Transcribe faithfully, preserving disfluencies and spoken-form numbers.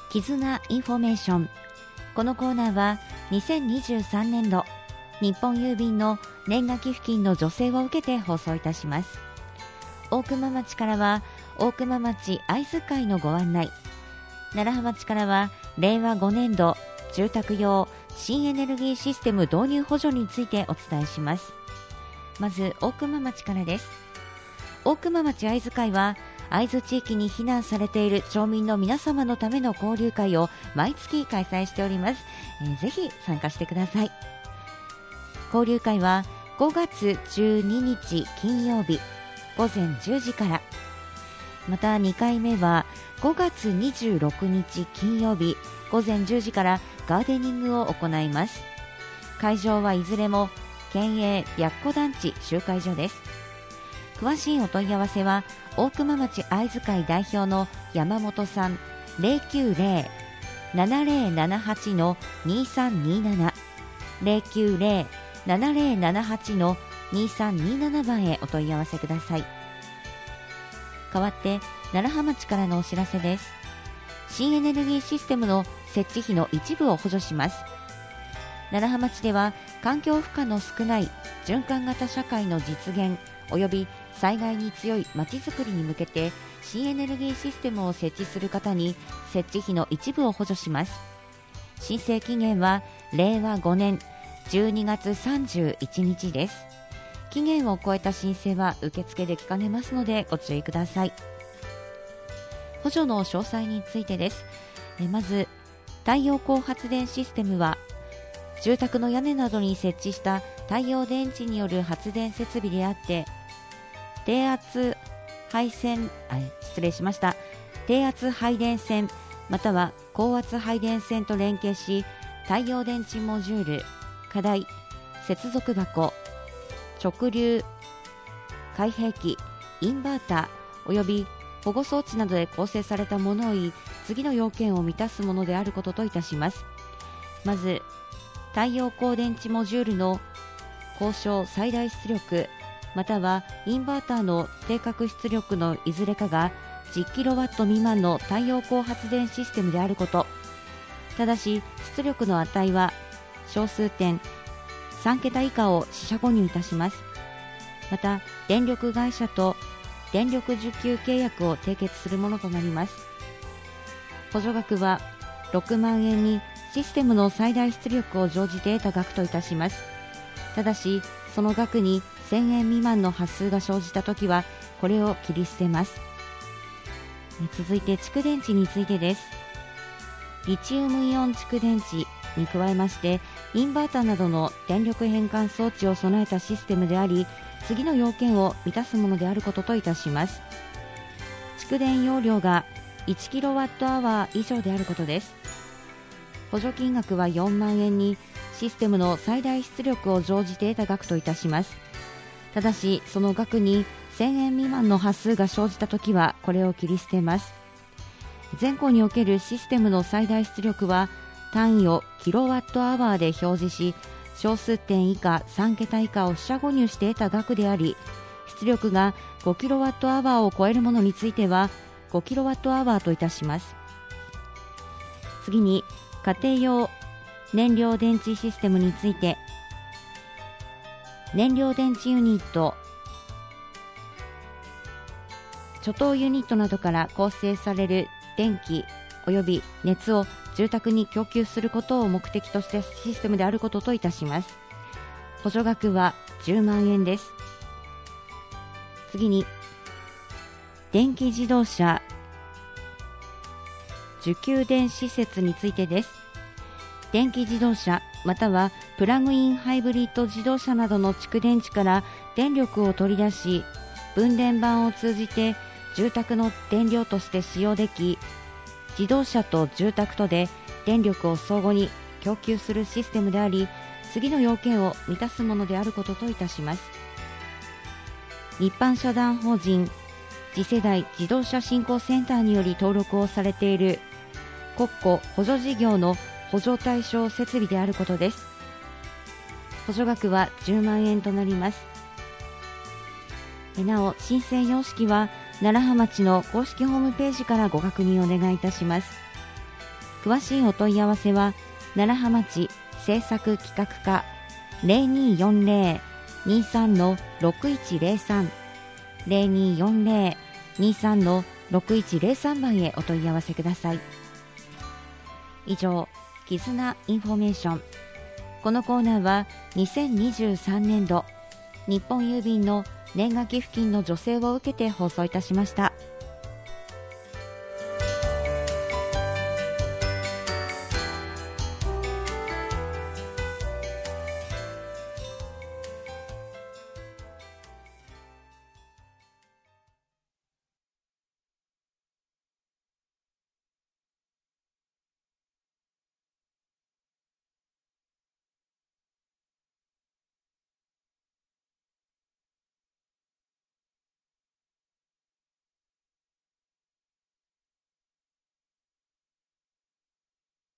絆インフォメーション。このコーナーはにせんにじゅうさんねんど日本郵便の年賀寄付金の助成を受けて放送いたします。大熊町からは大熊町会津会のご案内、楢葉町からはれいわごねんど住宅用新エネルギーシステム導入補助についてお伝えします。まず大熊町からです。大熊町会津会は会津地域に避難されている町民の皆様のための交流会を毎月開催しております。えー、ぜひ参加してください。交流会はごがつじゅうににち金曜日ごぜんじゅうじから、またにかいめはごがつにじゅうろくにち金曜日ごぜんじゅうじからガーデニングを行います。会場はいずれも県営白子団地集会所です。詳しいお問い合わせは大熊町会津会代表の山本さん ゼロきゅうゼロ ななゼロななはち にさんになな ゼロきゅうゼロ ななゼロななはち にさんになな 番へお問い合わせください。代わって楢葉町からのお知らせです。新エネルギーシステムの設置費の一部を補助します。楢葉町では環境負荷の少ない循環型社会の実現及び災害に強いまちづくりに向けて新エネルギーシステムを設置する方に設置費の一部を補助します。申請期限はれいわごねんじゅうにがつさんじゅういちにちです。期限を超えた申請は受付できかねますのでご注意ください。補助の詳細についてです。えまず太陽光発電システムは住宅の屋根などに設置した太陽電池による発電設備であって、低圧配線あ失礼しました低圧配電線または高圧配電線と連携し、太陽電池モジュール、課題、接続箱、直流開閉器、インバーターおよび保護装置などで構成されたものをい次の要件を満たすものであることといたします。まず太陽光電池モジュールの高床最大出力またはインバーターの定格出力のいずれかが じゅっキロワット 未満の太陽光発電システムであること。ただし出力の値は小数点さんけた以下を四捨五入いたします。また電力会社と電力需給契約を締結するものとなります。補助額はろくまんえんにシステムの最大出力を乗じて得た額といたします。ただしその額にせんえん未満の発数が生じたときはこれを切り捨てます。続いて蓄電池についてです。リチウムイオン蓄電池に加えましてインバーターなどの電力変換装置を備えたシステムであり、次の要件を満たすものであることといたします。蓄電容量が いちキロワットアワー 以上であることです。補助金額はよんまんえんにシステムの最大出力を乗じて得た額といたします。ただしその額にせんえん未満の発数が生じたときはこれを切り捨てます。全校におけるシステムの最大出力は単位をキロワットアワーで表示し、小数点以下さんけた以下を四捨五入して得た額であり、出力がごキロワットアワーを超えるものについてはごキロワットアワーといたします。次に家庭用燃料電池システムについて、燃料電池ユニット、貯湯ユニットなどから構成される電気及び熱を住宅に供給することを目的としたシステムであることといたします。補助額はじゅうまんえんです。次に電気自動車受給電施設についてです。電気自動車またはプラグインハイブリッド自動車などの蓄電池から電力を取り出し、分電盤を通じて住宅の電量として使用でき、自動車と住宅とで電力を相互に供給するシステムであり、次の要件を満たすものであることといたします。一般社団法人次世代自動車振興センターにより登録をされている国庫補助事業の補助対象設備であることです。補助額はじゅうまんえんとなります。なお申請様式は楢葉町の公式ホームページからご確認お願いいたします。 詳しいお問い合わせは楢葉町政策企画課 ゼロにーよんゼロ にーさん ろくいちゼロさん ゼロにーよんゼロ にーさん ろくいちゼロさん 番へお問い合わせください。以上、絆インフォメーション。このコーナーはにせんにじゅうさんねんど日本郵便の年賀寄付金の助成を受けて放送いたしました。